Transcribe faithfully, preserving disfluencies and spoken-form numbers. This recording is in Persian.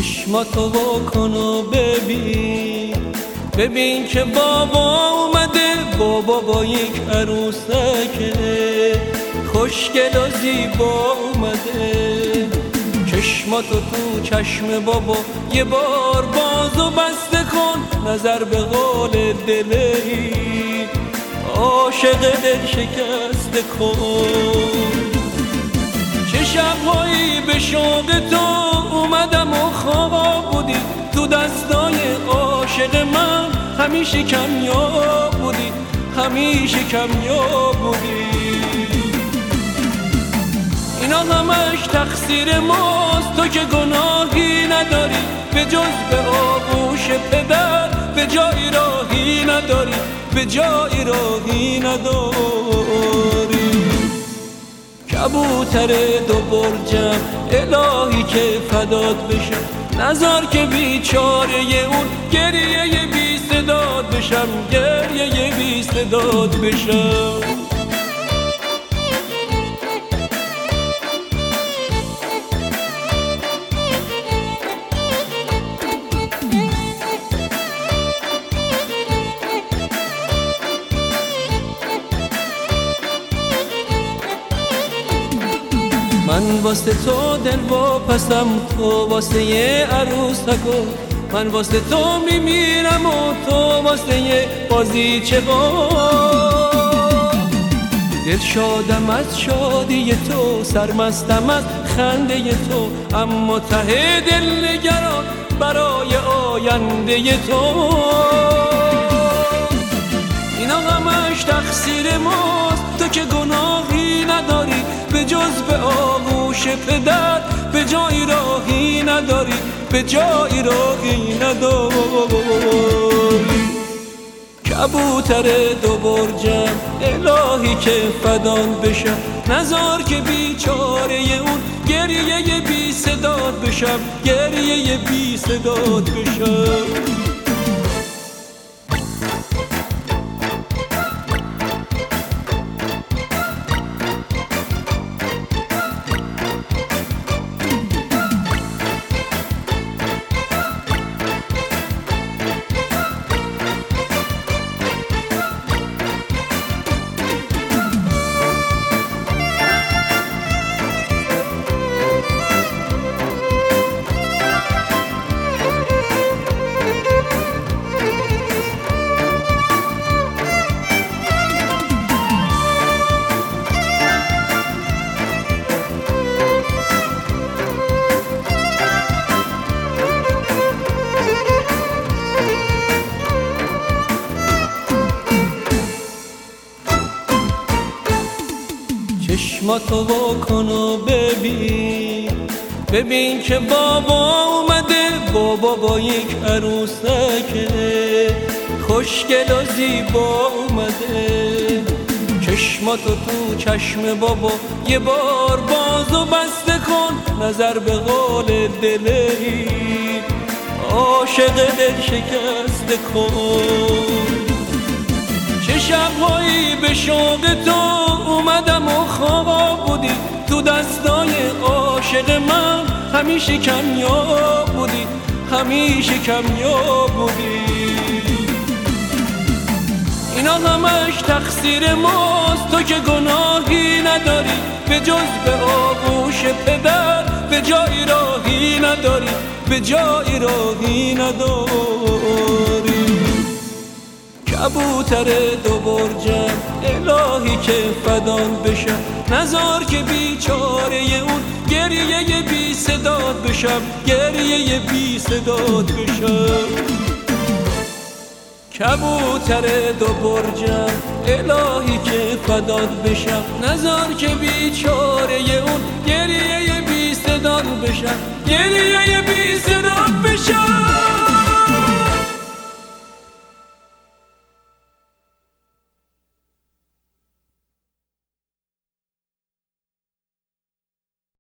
چشماتو واکن و ببین، ببین که بابا اومده، بابا با یک عروسکه خوشگل و زیبا اومده. چشماتو تو چشم بابا یه بار باز و بسته کن، نظر به قول دلی عاشق دل شکسته کن. چه شبهایی به شوق تو اومدم و خواب بودی، تو دستای عاشق من همیشه کمیاب بودی، همیشه کمیاب بودی. اینا همش تقصیر ماست، تو که گناهی نداری به جز به آغوش پدر، به جایی راهی نداری، به جایی راهی نداری. کبوتر دو برجم الهی که فدات بشم، نذار که بیچاره اون گریه بی صدات بشم، گریه بی صدات بشم. من واسه تو دل واپسم، تو واسه یه عروسکو، من واسه تو میمیرم و تو واسه یه بازیچه دل شادم از شادی تو، سرمستم از خنده تو، اما ته دل نگران برای آینده تو. اینا همش تقصیر ماست، تو که گناهی نداری به جز به آغوش پدر، به جایی راهی نداری، به جایی راهی نداری. کبوتر دو برجم الهی که فدان بشم، نذار که بیچاره اون گریه بی صدات بشم، گریه بی صدات بشم. چشماتو واکن و ببین، ببین که بابا اومده، بابا با یک عروسکه خوشگل و زیبا اومده. چشماتو تو چشم بابا یه بار باز و بسته کن، نظر به قول دلی عاشق دل شکسته کن. چه شبهایی به شوق تو اومدم و خواب بودی، تو دستای عاشق من همیشه کمیاب بودی، همیشه کمیاب بودی. اینا همش تقصیر ماست، تو که گناهی نداری به جز به آغوش پدر، به جایی راهی نداری، به جایی راهی نداری. کبوتر دو برجم الهی که فدان بشم، نذار که بیچاره اون گریه بی صدات بشم، گریه بی صدات بشم. کبوتر دو برجم الهی که فدان بشم، نذار که بیچاره اون گریه بی صدات بشم، گریه بی صدات